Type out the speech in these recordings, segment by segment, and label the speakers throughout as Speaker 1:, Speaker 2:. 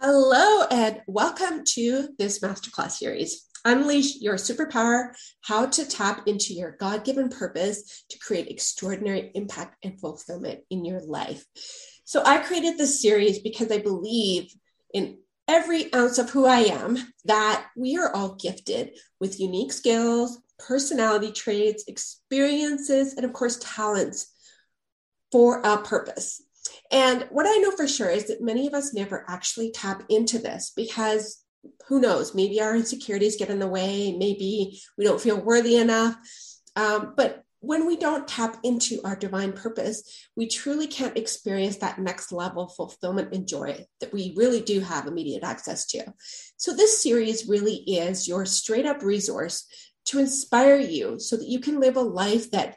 Speaker 1: Hello, and welcome to this masterclass series. Unleash your superpower, how to tap into your God-given purpose to create extraordinary impact and fulfillment in your life. So I created this series because I believe in every ounce of who I am, that we are all gifted with unique skills, personality traits, experiences, and of course, talents for a purpose. And what I know for sure is that many of us never actually tap into this because who knows, maybe our insecurities get in the way, maybe we don't feel worthy enough. But when we don't tap into our divine purpose, we truly can't experience that next level of fulfillment and joy that we really do have immediate access to. So this series really is your straight up resource to inspire you so that you can live a life that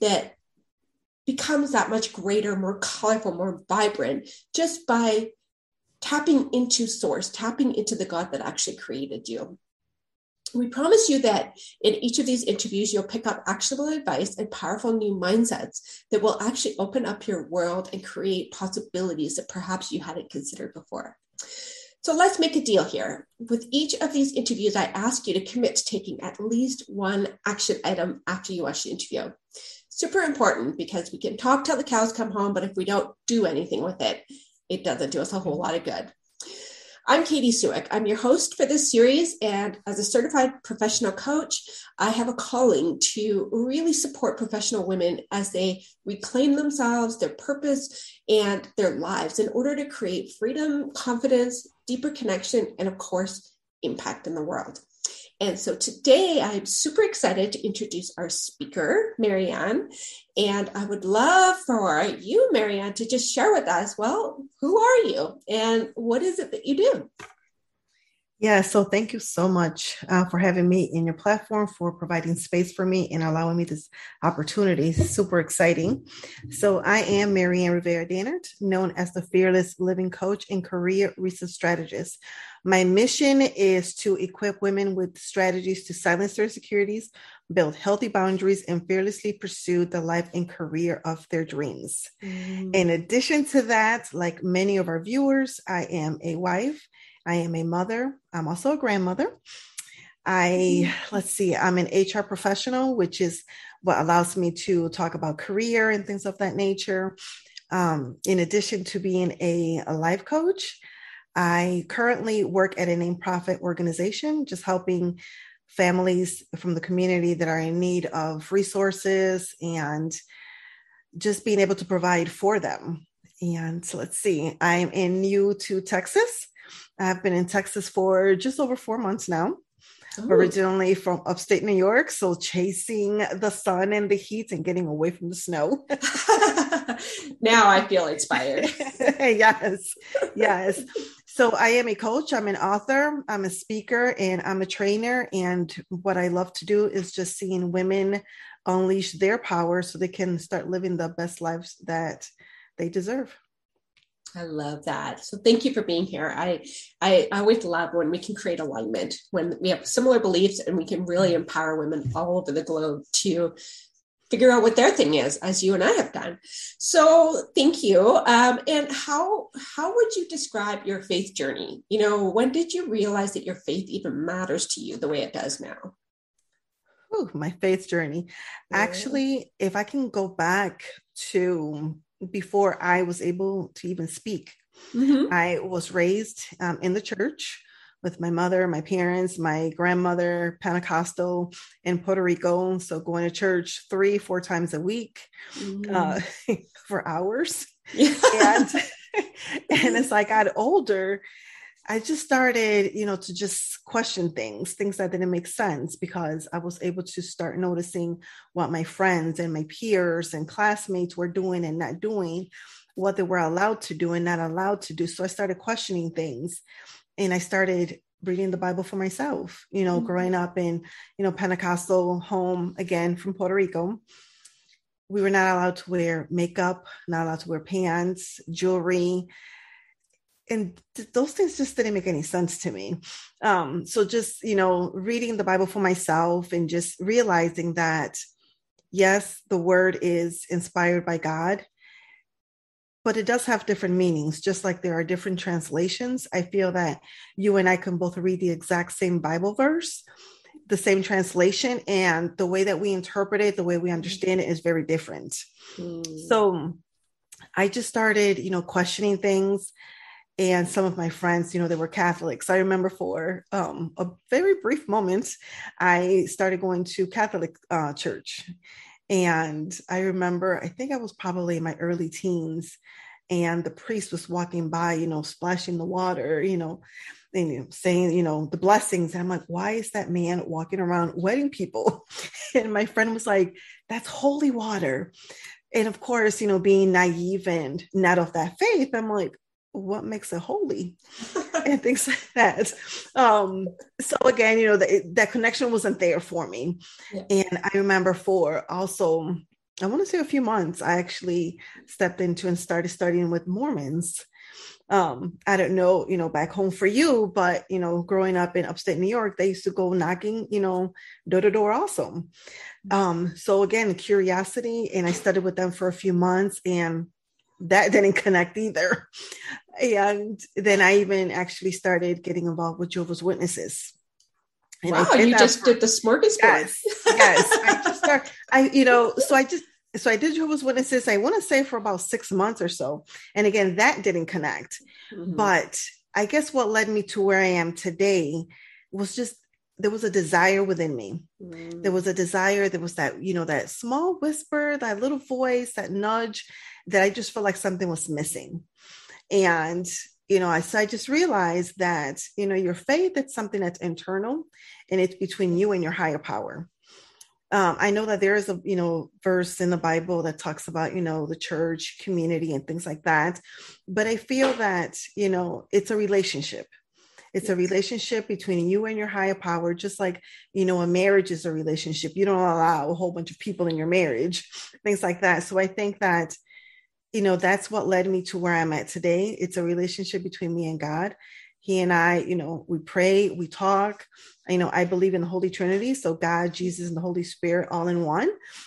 Speaker 1: becomes that much greater, more colorful, more vibrant, just by tapping into source, tapping into the God that actually created you. We promise you that in each of these interviews, you'll pick up actionable advice and powerful new mindsets that will actually open up your world and create possibilities that perhaps you hadn't considered before. So let's make a deal here. With each of these interviews, I ask you to commit to taking at least one action item after you watch the interview. Super important because we can talk till the cows come home, but if we don't do anything with it, it doesn't do us a whole lot of good. I'm Katie Suick. I'm your host for this series, and as a certified professional coach, I have a calling to really support professional women as they reclaim themselves, their purpose, and their lives in order to create freedom, confidence, deeper connection, and of course, impact in the world. And so today I'm super excited to introduce our speaker, Marianne. And I would love for you, Marianne, to just share with us, well, who are you and what is it that you do?
Speaker 2: Yeah, so thank you so much for having me in your platform, for providing space for me and allowing me this opportunity. It's super exciting. So I am Marianne Rivera Dannert, known as the Fearless Living Coach and Career Research Strategist. My mission is to equip women with strategies to silence their insecurities, build healthy boundaries, and fearlessly pursue the life and career of their dreams. In addition to that, like many of our viewers, I am a wife. I am a mother. I'm also a grandmother. I'm an HR professional, which is what allows me to talk about career and things of that nature. In addition to being a life coach, I currently work at a nonprofit organization, just helping families from the community that are in need of resources and just being able to provide for them. And so I'm new to Texas. I've been in Texas for just over 4 months now. Ooh. Originally from upstate New York, so chasing the sun and the heat and getting away from the snow.
Speaker 1: Now I feel inspired.
Speaker 2: Yes. So I am a coach, I'm an author, I'm a speaker, and I'm a trainer. And what I love to do is just seeing women unleash their power so they can start living the best lives that they deserve.
Speaker 1: I love that. So thank you for being here. I always love when we can create alignment, when we have similar beliefs and we can really empower women all over the globe to figure out what their thing is, as you and I have done. So thank you. And how would you describe your faith journey? You know, when did you realize that your faith even matters to you the way it does now?
Speaker 2: Oh, my faith journey. Yeah. Actually, if I can go back to before I was able to even speak. Mm-hmm. I was raised in the church with my mother, my parents, my grandmother, Pentecostal in Puerto Rico. So going to church 3-4 times a week for hours. Yeah. And as I got older, I just started, to just question things that didn't make sense, because I was able to start noticing what my friends and my peers and classmates were doing and not doing, what they were allowed to do and not allowed to do. So I started questioning things, and I started reading the Bible for myself, mm-hmm. growing up in, Pentecostal home, again, from Puerto Rico. We were not allowed to wear makeup, not allowed to wear pants, jewelry. And those things just didn't make any sense to me. So just, reading the Bible for myself and just realizing that, yes, the word is inspired by God. but it does have different meanings, just like there are different translations. I feel that you and I can both read the exact same Bible verse, the same translation, and the way that we interpret it, the way we understand it is very different. So I just started, questioning things. And some of my friends, they were Catholics. I remember for a very brief moment, I started going to Catholic church. And I remember, I think I was probably in my early teens, and the priest was walking by, splashing the water, and saying, the blessings. And I'm like, why is that man walking around wetting people? And my friend was like, that's holy water. And of course, being naive and not of that faith, I'm like, what makes it holy? And things like that. So again, that connection wasn't there for me. Yeah. And I remember for also, I want to say a few months, I actually stepped into and started studying with Mormons. I don't know, back home for you, but, growing up in upstate New York, they used to go knocking, door to door also. So again, curiosity, and I studied with them for a few months, and that didn't connect either. And then I even actually started getting involved with Jehovah's Witnesses. And
Speaker 1: wow, you just did the smorgasbord.
Speaker 2: Yes. So I did Jehovah's Witnesses, I want to say for about 6 months or so. And again, that didn't connect. Mm-hmm. But I guess what led me to where I am today was just, there was a desire within me. Mm. There was a desire. There was that, that small whisper, that little voice, that nudge that I just felt like something was missing. And, I just realized that, your faith, it's something that's internal, and it's between you and your higher power. I know that there is a, verse in the Bible that talks about, the church community and things like that. But I feel that, it's a relationship. It's a relationship between you and your higher power, just like, a marriage is a relationship. You don't allow a whole bunch of people in your marriage, things like that. So I think that, that's what led me to where I'm at today. It's a relationship between me and God. He and I, we pray, we talk. I believe in the Holy Trinity. So God, Jesus, and the Holy Spirit all in one.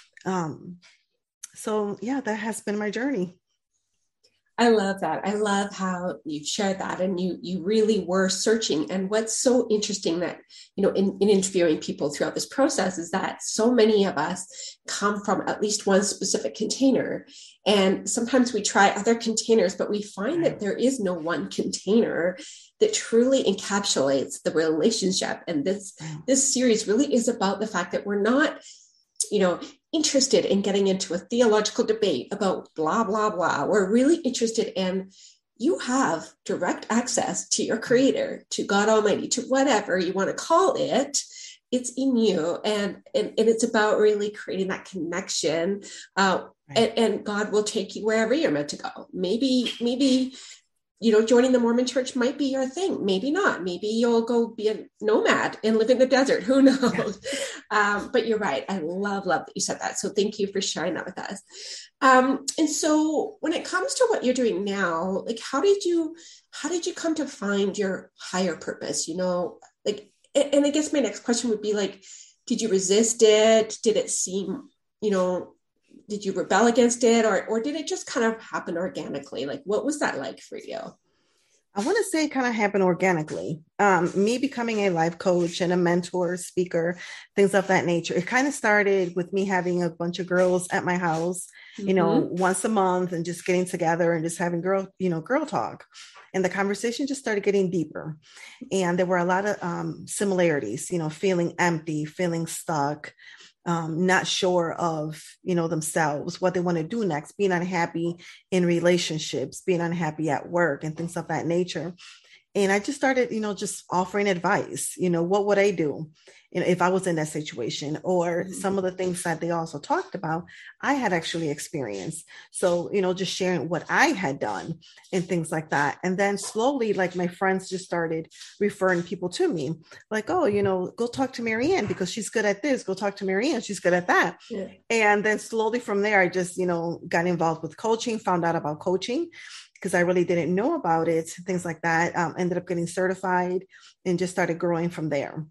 Speaker 2: So yeah, that has been my journey.
Speaker 1: I love that. I love how you've shared that, and you really were searching. And what's so interesting that, in interviewing people throughout this process is that so many of us come from at least one specific container. And sometimes we try other containers, but we find that there is no one container that truly encapsulates the relationship. And this series really is about the fact that we're not, interested in getting into a theological debate about blah, blah, blah. We're really interested in, you have direct access to your creator, to God Almighty, to whatever you want to call it. It's in you. And it's about really creating that connection. And God will take you wherever you're meant to go. Maybe, joining the Mormon church might be your thing. Maybe not. Maybe you'll go be a nomad and live in the desert. Who knows? But you're right. I love that you said that. So thank you for sharing that with us. And so when it comes to what you're doing now, like, how did you come to find your higher purpose? And I guess my next question would be like, did you resist it? Did it seem, did you rebel against it, or did it just kind of happen organically? Like, what was that like for you?
Speaker 2: I want to say it kind of happened organically. Me becoming a life coach and a mentor, speaker, things of that nature. It kind of started with me having a bunch of girls at my house, once a month, and just getting together and just having girl talk. And the conversation just started getting deeper. And there were a lot of similarities, feeling empty, feeling stuck, not sure of, themselves, what they want to do next, being unhappy in relationships, being unhappy at work, and things of that nature. And I just started, just offering advice, what would I do if I was in that situation, or some of the things that they also talked about, I had actually experienced. So, just sharing what I had done and things like that. And then slowly, like, my friends just started referring people to me, like, oh, go talk to Marianne because she's good at this. Go talk to Marianne. She's good at that. Yeah. And then slowly from there, I just, got involved with coaching, found out about coaching, because I really didn't know about it, things like that. Ended up getting certified and just started growing from there.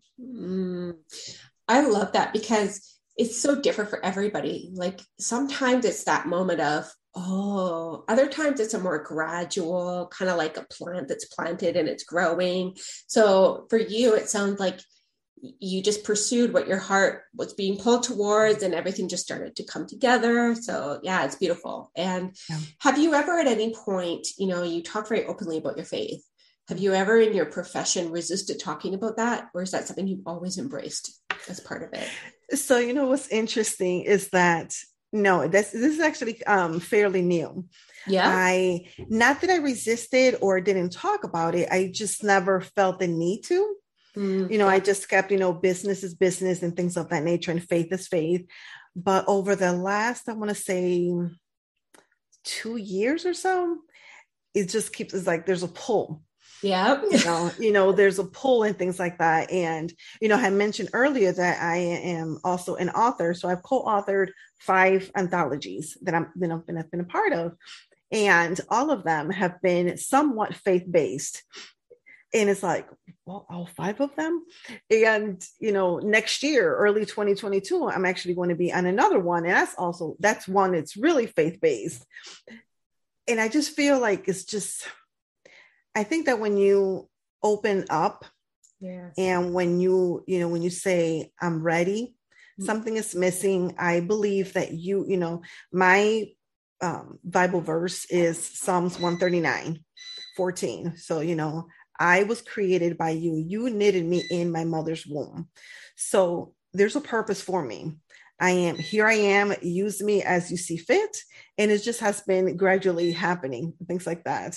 Speaker 1: I love that, because it's so different for everybody. Like, sometimes it's that moment of, Oh, other times it's a more gradual, kind of like a plant that's planted and it's growing. So for you, it sounds like you just pursued what your heart was being pulled towards and everything just started to come together. So yeah, it's beautiful. And
Speaker 2: Yeah.
Speaker 1: have you ever at any point, you talk very openly about your faith. Have you ever in your profession resisted talking about that? Or is that something you've always embraced as part of it?
Speaker 2: So, what's interesting is that no, this is actually fairly new.
Speaker 1: Yeah.
Speaker 2: Not that I resisted or didn't talk about it, I just never felt the need to. I just kept, business is business and things of that nature, and faith is faith. But over the last, I want to say 2 years or so, it just keeps, it's like there's a pull.
Speaker 1: Yeah.
Speaker 2: There's a pull and things like that. And, I mentioned earlier that I am also an author. So I've co-authored 5 anthologies that I've been a part of. And all of them have been somewhat faith-based. And it's like, well, all 5 of them. And, next year, early 2022, I'm actually going to be on another one. And that's one that's really faith-based. And I just feel like I think that when you open up, yes, and when you say, I'm ready, something is missing. I believe that my Bible verse is Psalms 139:14. So, I was created by you. You knitted me in my mother's womb. So there's a purpose for me. I am, use me as you see fit. And it just has been gradually happening, things like that.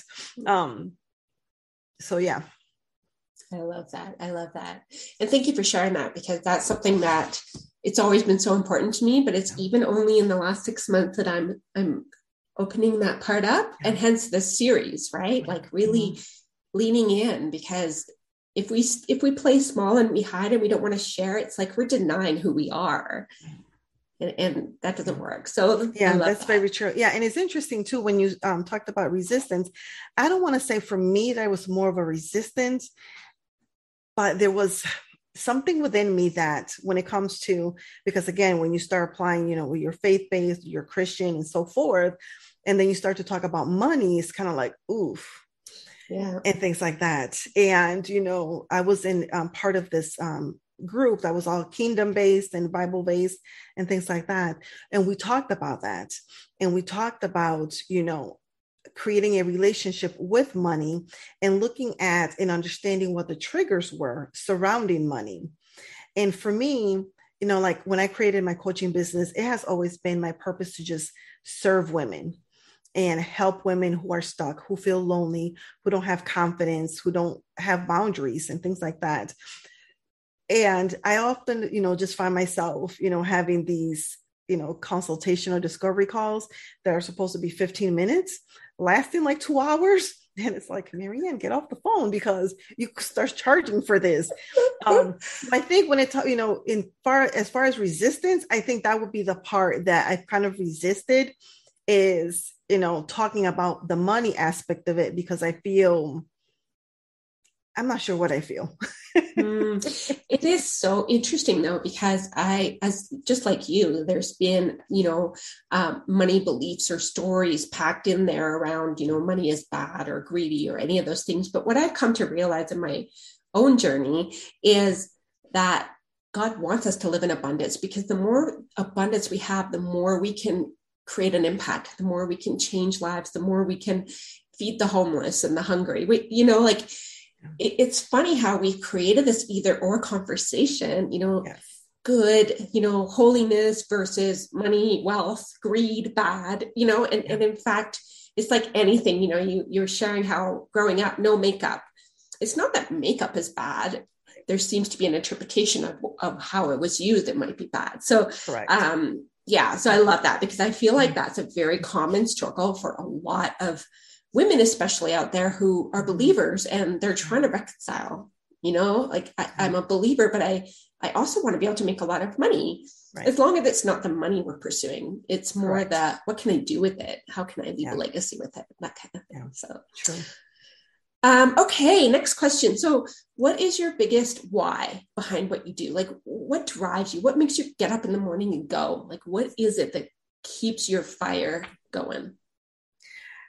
Speaker 2: So, yeah.
Speaker 1: I love that. And thank you for sharing that, because that's something that it's always been so important to me, but it's even only in the last 6 months that I'm opening that part up, and hence this series, right? Like really leaning in, because if we play small and we hide and we don't want to share, it's like we're denying who we are. And that doesn't work. So
Speaker 2: yeah, that's very true. Yeah. And it's interesting too, when you talked about resistance, I don't want to say for me that was more of a resistance, but there was something within me that when it comes to, because again, when you start applying, with your faith-based, you're Christian and so forth, and then you start to talk about money, it's kind of like, oof. Yeah. And things like that. And, I was in part of this group that was all kingdom based and Bible based and things like that. And we talked about that. And we talked about, creating a relationship with money and looking at and understanding what the triggers were surrounding money. And for me, like when I created my coaching business, it has always been my purpose to just serve women and help women who are stuck, who feel lonely, who don't have confidence, who don't have boundaries and things like that. And I often, just find myself, having these, consultation or discovery calls that are supposed to be 15 minutes, lasting like 2 hours. And it's like, Marianne, get off the phone because you start charging for this. I think when it's, as far as resistance, I think that would be the part that I've kind of resisted is, talking about the money aspect of it, because I'm not sure what I feel.
Speaker 1: It is so interesting though, because as just like you, there's been, money beliefs or stories packed in there around, money is bad or greedy or any of those things. But what I've come to realize in my own journey is that God wants us to live in abundance, because the more abundance we have, the more we can create an impact, the more we can change lives, the more we can feed the homeless and the hungry. It's funny how we created this either or conversation, yes. Good, holiness versus money, wealth, greed, bad, and in fact, it's like anything, you're sharing how growing up, no makeup. It's not that makeup is bad. There seems to be an interpretation of how it was used. It might be bad. So, correct. So I love that, because I feel like that's a very common struggle for a lot of women, especially out there who are believers and they're trying to reconcile, I'm a believer, but I also want to be able to make a lot of money, right, as long as it's not the money we're pursuing. It's more the, what can I do with it? How can I leave a legacy with it? That kind of thing. Yeah. So true. Okay. Next question. So what is your biggest why behind what you do? Like, what drives you? What makes you get up in the morning and go? Like, what is it that keeps your fire going?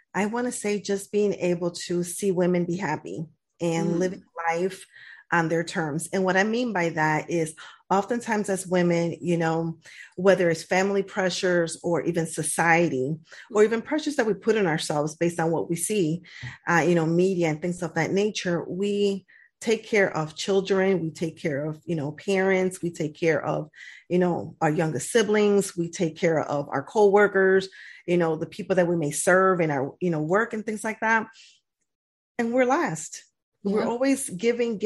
Speaker 2: I want to say just being able to see women be happy and living life on their terms. And what I mean by that is oftentimes as women, whether it's family pressures or even society, or even pressures that we put on ourselves based on what we see, media and things of that nature, we take care of children, we take care of, parents, we take care of, our youngest siblings, we take care of our coworkers, the people that we may serve in our, work and things like that. And we're last. Yeah. We're always giving.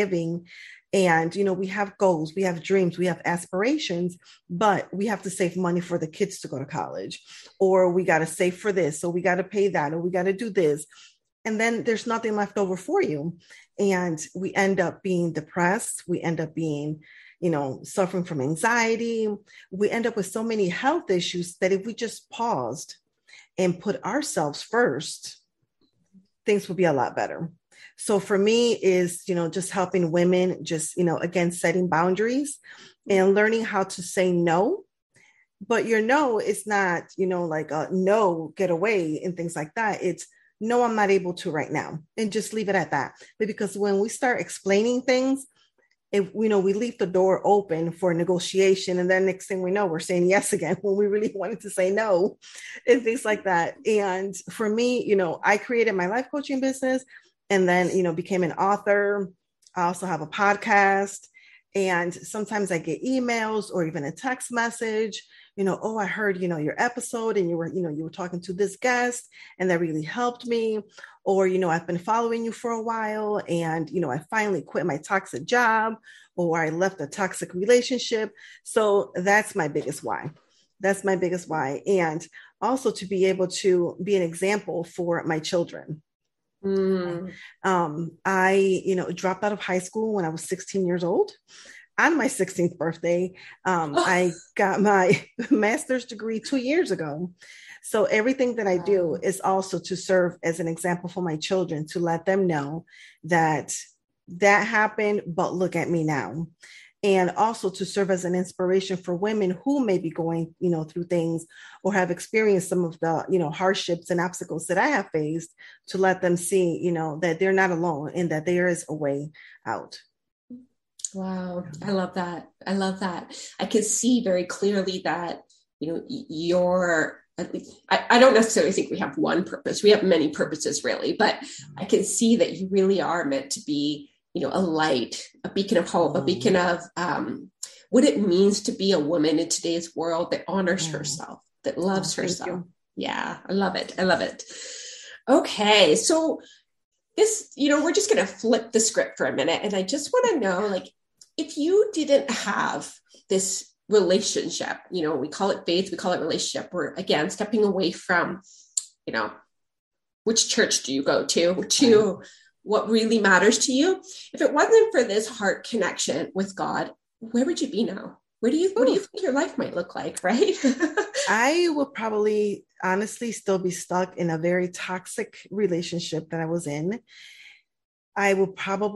Speaker 2: And, we have goals, we have dreams, we have aspirations, but we have to save money for the kids to go to college, or we got to save for this. So we got to pay that, or we got to do this. And then there's nothing left over for you. And we end up being depressed. We end up being, suffering from anxiety. We end up with so many health issues that if we just paused and put ourselves first, things would be a lot better. So for me is, just helping women, just, again, setting boundaries and learning how to say no. But your no is not, like a no, get away and things like that. It's no, I'm not able to right now, and just leave it at that. But because when we start explaining things, we leave the door open for negotiation, and then next thing we know, we're saying yes again when we really wanted to say no, and things like that. And for me, I created my life coaching business, and then became an author. I also have a podcast, and sometimes I get emails or even a text message. Oh, I heard, your episode, and you were talking to this guest, and that really helped me. Or, I've been following you for a while, and, I finally quit my toxic job, or I left a toxic relationship. So that's my biggest why. That's my biggest why. And also to be able to be an example for my children. I, dropped out of high school when I was 16 years old. On my 16th birthday, I got my master's degree 2 years ago. So everything that I do is also to serve as an example for my children, to let them know that happened, but look at me now. And also to serve as an inspiration for women who may be going, through things or have experienced some of the, hardships and obstacles that I have faced, to let them see, that they're not alone and that there is a way out.
Speaker 1: Wow. I love that. I can see very clearly that, I don't necessarily think we have one purpose. We have many purposes really, but I can see that you really are meant to be, a light, a beacon of hope, a beacon of what it means to be a woman in today's world that honors herself, that loves herself. Yeah. I love it. Okay. So this, we're just going to flip the script for a minute. And I just want to know, if you didn't have this relationship, we call it faith, we call it relationship. We're again stepping away from, which church do you go to what really matters to you. If it wasn't for this heart connection with God, where would you be now? What do you think your life might look like? Right?
Speaker 2: I would probably honestly still be stuck in a very toxic relationship that I was in. I would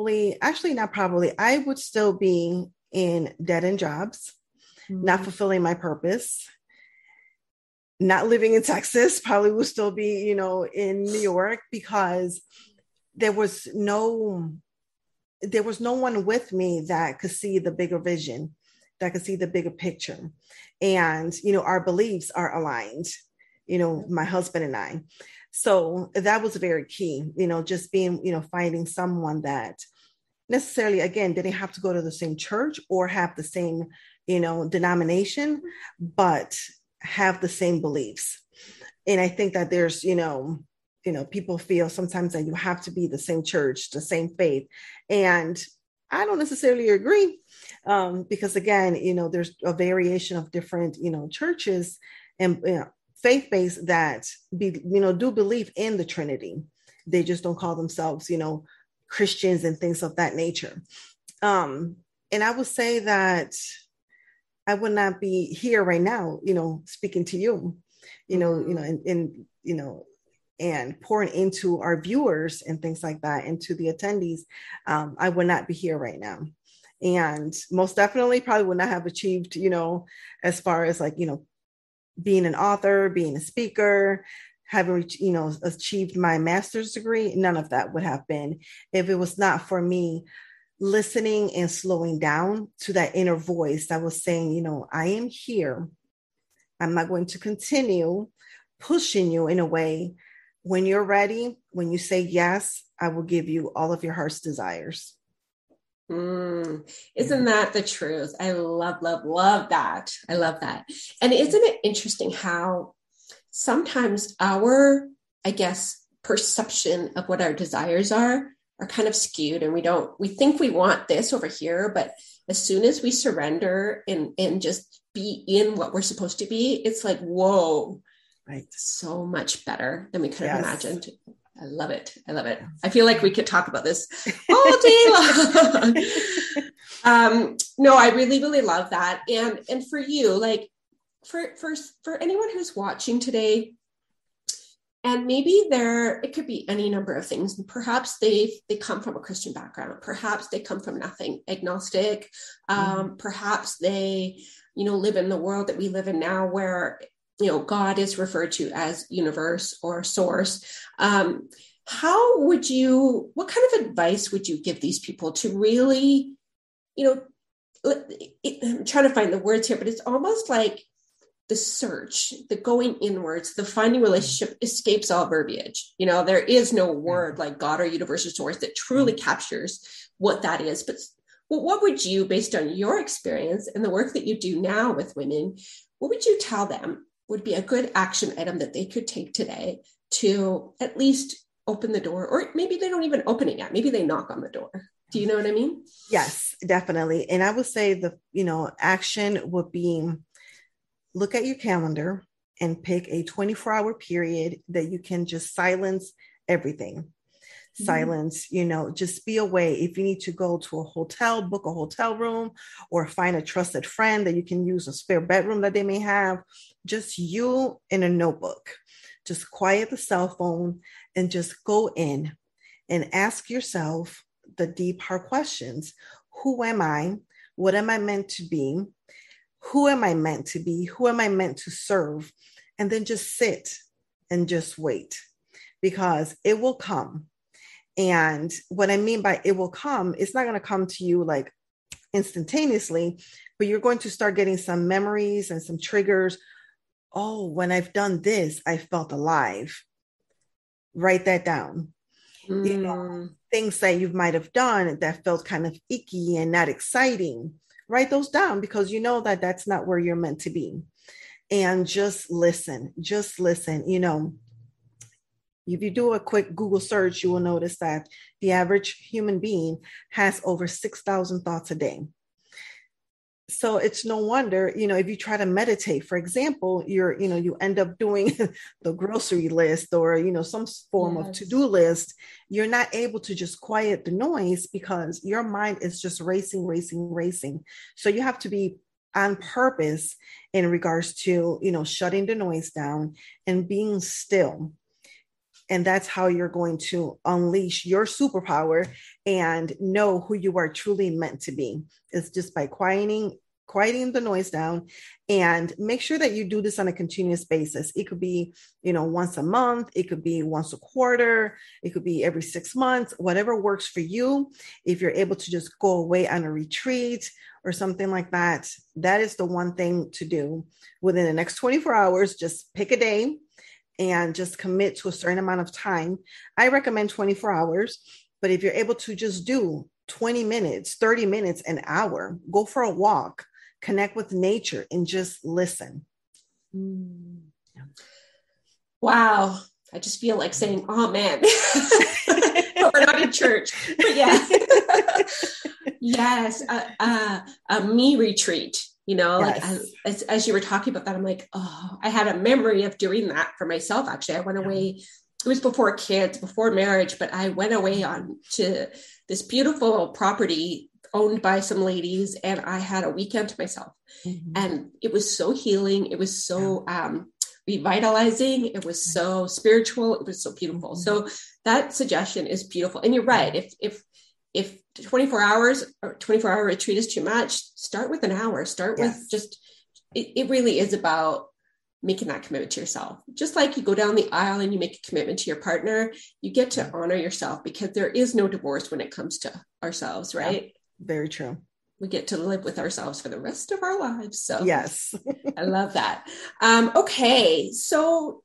Speaker 2: I would still be in dead-end jobs, not fulfilling my purpose, not living in Texas, probably would still be, in New York, because there was no one with me that could see the bigger vision, that could see the bigger picture. And, our beliefs are aligned, my husband and I. So that was very key, just being, finding someone that necessarily, again, didn't have to go to the same church or have the same, denomination, but have the same beliefs. And I think that there's, people feel sometimes that you have to be the same church, the same faith. And I don't necessarily agree, because again, there's a variation of different, churches and faith-based that do believe in the Trinity. They just don't call themselves, Christians and things of that nature. And I would say that I would not be here right now, speaking to you, and pouring into our viewers and things like that, and to the attendees. I would not be here right now. And most definitely probably would not have achieved, as far as being an author, being a speaker, having, achieved my master's degree, none of that would have been if it was not for me listening and slowing down to that inner voice that was saying, I am here. I'm not going to continue pushing you in a way. When you're ready, when you say yes, I will give you all of your heart's desires.
Speaker 1: Isn't that the truth? I love that. I love that. And isn't it interesting how sometimes our, I guess, perception of what our desires are kind of skewed, and we think we want this over here, but as soon as we surrender and just be in what we're supposed to be, it's like, whoa,
Speaker 2: right.
Speaker 1: So much better than we could have imagined. I love it. I feel like we could talk about this all day long. No, I really, really love that. And for you, like for anyone who's watching today, and maybe it could be any number of things. Perhaps they come from a Christian background. Perhaps they come from nothing, agnostic. Perhaps they, live in the world that we live in now where, God is referred to as universe or source. What kind of advice would you give these people to really, I'm trying to find the words here, but it's almost like the search, the going inwards, the finding relationship escapes all verbiage. There is no word like God or universe or source that truly captures what that is. But what would you, based on your experience and the work that you do now with women, what would you tell them would be a good action item that they could take today to at least open the door? Or maybe they don't even open it yet. Maybe they knock on the door. Do you know what I mean?
Speaker 2: Yes, definitely. And I would say action would be, look at your calendar and pick a 24-hour period that you can just silence everything. Silence, just be away. If you need to go to a hotel, book a hotel room, or find a trusted friend that you can use a spare bedroom that they may have, just you in a notebook. Just quiet the cell phone and just go in and ask yourself the deep heart questions. Who am I? What am I meant to be? Who am I meant to be? Who am I meant to serve? And then just sit and just wait, because it will come. And what I mean by it will come, it's not going to come to you like instantaneously, but you're going to start getting some memories and some triggers. Oh, when I've done this, I felt alive. Write that down. Things that you might have done that felt kind of icky and not exciting. Write those down, because you know that that's not where you're meant to be. And just listen. If you do a quick Google search, you will notice that the average human being has over 6,000 thoughts a day. So it's no wonder, if you try to meditate, for example, you end up doing the grocery list or, some form of to-do list. You're not able to just quiet the noise because your mind is just racing. So you have to be on purpose in regards to, shutting the noise down and being still. And that's how you're going to unleash your superpower and know who you are truly meant to be. It's just by quieting the noise down, and make sure that you do this on a continuous basis. It could be, once a month. It could be once a quarter. It could be every 6 months, whatever works for you. If you're able to just go away on a retreat or something like that, that is the one thing to do within the next 24 hours. Just pick a day and just commit to a certain amount of time. I recommend 24 hours, but if you're able to just do 20 minutes, 30 minutes, an hour, go for a walk, connect with nature, and just listen.
Speaker 1: Wow. I just feel like saying, oh man, but we're not in church, but yes. Yes. A me retreat. Yes. Like as you were talking about that, I'm like, oh, I had a memory of doing that for myself. Actually, I went away. It was before kids, before marriage, but I went away on to this beautiful property owned by some ladies, and I had a weekend to myself. And it was so healing. It was so revitalizing. It was so spiritual. It was so beautiful. So that suggestion is beautiful. And you're right. If 24 hours or 24-hour retreat is too much, start with an hour. Start with just, it really is about making that commitment to yourself. Just like you go down the aisle and you make a commitment to your partner, you get to honor yourself, because there is no divorce when it comes to ourselves, right?
Speaker 2: Yeah, very true.
Speaker 1: We get to live with ourselves for the rest of our lives. So
Speaker 2: yes,
Speaker 1: I love that. Okay. So,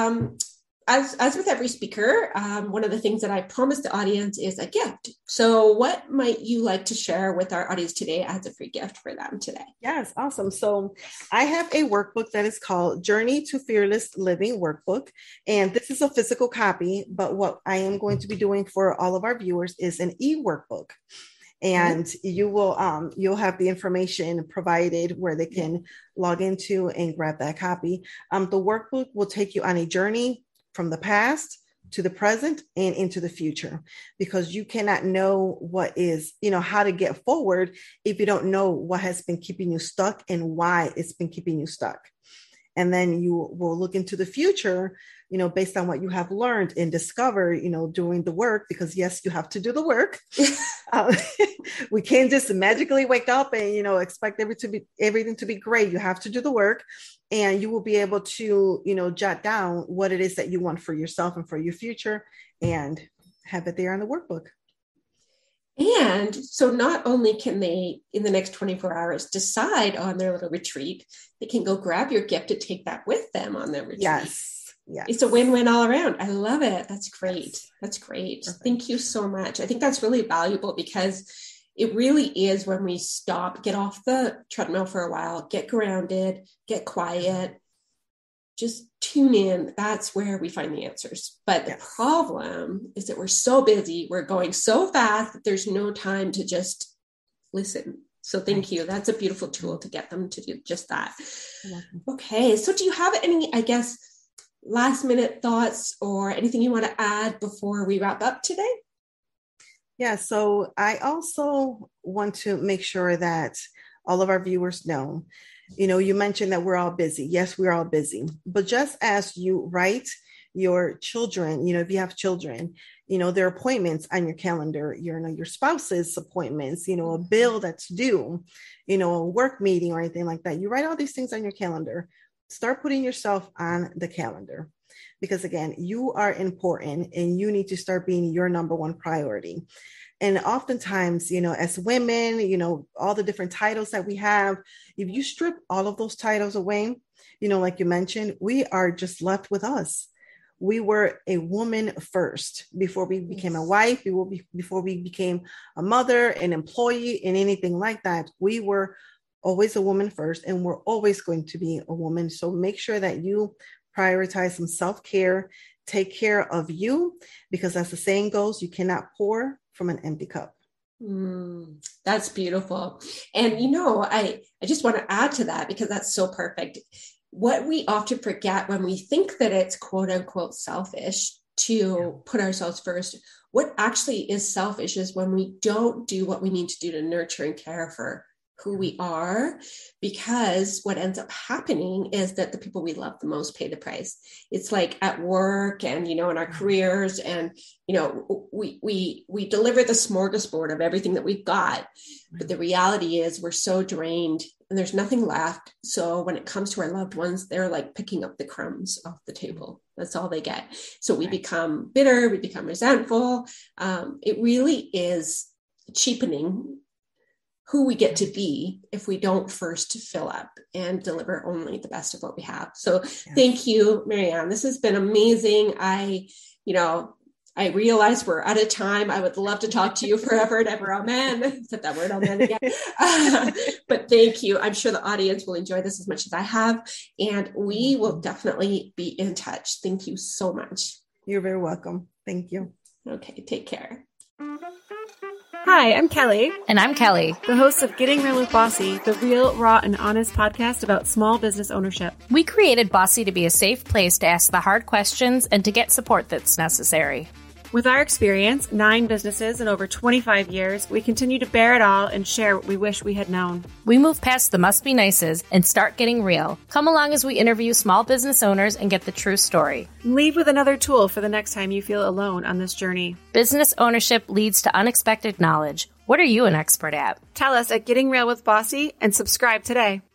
Speaker 1: as with every speaker, one of the things that I promise the audience is a gift. So what might you like to share with our audience today as a free gift for them today?
Speaker 2: Yes, awesome. So I have a workbook that is called Journey to Fearless Living Workbook. And this is a physical copy, but what I am going to be doing for all of our viewers is an e-workbook. And you will, you'll have the information provided where they can log into and grab that copy. The workbook will take you on a journey from the past to the present and into the future, because you cannot know what is, how to get forward if you don't know what has been keeping you stuck and why it's been keeping you stuck. And then you will look into the future, based on what you have learned and discover, doing the work, because yes, you have to do the work. We can't just magically wake up and, expect everything to be great. You have to do the work, and you will be able to, jot down what it is that you want for yourself and for your future, and have it there on the workbook.
Speaker 1: And so not only can they, in the next 24 hours, decide on their little retreat, they can go grab your gift and take that with them on their retreat.
Speaker 2: Yes.
Speaker 1: It's a win-win all around. I love it. That's great.
Speaker 2: Yes.
Speaker 1: That's great.
Speaker 2: Perfect.
Speaker 1: Thank you so much. I think that's really valuable, because it really is when we stop, get off the treadmill for a while, get grounded, get quiet, just tune in. That's where we find the answers. But the problem is that we're so busy, we're going so fast that there's no time to just listen. So thank you. That's a beautiful tool to get them to do just that. Okay. So do you have any, last minute thoughts or anything you want to add before we wrap up today?
Speaker 2: Yeah. So I also want to make sure that all of our viewers know, you mentioned that we're all busy. Yes, we're all busy. But just as you write your children, if you have children, their appointments on your calendar, your spouse's appointments, a bill that's due, a work meeting or anything like that. You write all these things on your calendar. Start putting yourself on the calendar, because again, you are important and you need to start being your number one priority. And oftentimes, as women, all the different titles that we have, if you strip all of those titles away, like you mentioned, we are just left with us. We were a woman first before we became a wife, before we became a mother, an employee, and anything like that. We were always a woman first, and we're always going to be a woman. So make sure that you prioritize some self-care, take care of you, because as the saying goes, you cannot pour from an empty cup.
Speaker 1: That's beautiful. And, I just want to add to that, because that's so perfect. What we often forget when we think that it's quote unquote selfish to put ourselves first, what actually is selfish is when we don't do what we need to do to nurture and care for who we are, because what ends up happening is that the people we love the most pay the price. It's like at work and, in our careers, and, we deliver the smorgasbord of everything that we've got. But the reality is we're so drained and there's nothing left. So when it comes to our loved ones, they're like picking up the crumbs off the table. That's all they get. So we become bitter, we become resentful. It really is cheapening who we get to be if we don't first fill up and deliver only the best of what we have. So Thank you, Marianne. This has been amazing. I realize we're out of time. I would love to talk to you forever and ever. Amen. Said that word, amen again. But thank you. I'm sure the audience will enjoy this as much as I have, and we will definitely be in touch. Thank you so much.
Speaker 2: You're very welcome. Thank you.
Speaker 1: Okay. Take care.
Speaker 3: Hi, I'm Kelly.
Speaker 4: And I'm Kelly,
Speaker 3: the host of Getting Real with Bossy, the real, raw, and honest podcast about small business ownership.
Speaker 4: We created Bossy to be a safe place to ask the hard questions and to get support that's necessary.
Speaker 3: With our experience, 9 businesses and over 25 years, we continue to bear it all and share what we wish we had known.
Speaker 4: We move past the must be nices and start getting real. Come along as we interview small business owners and get the true story.
Speaker 3: Leave with another tool for the next time you feel alone on this journey.
Speaker 4: Business ownership leads to unexpected knowledge. What are you an expert at?
Speaker 3: Tell us at Getting Real with Bossy and subscribe today.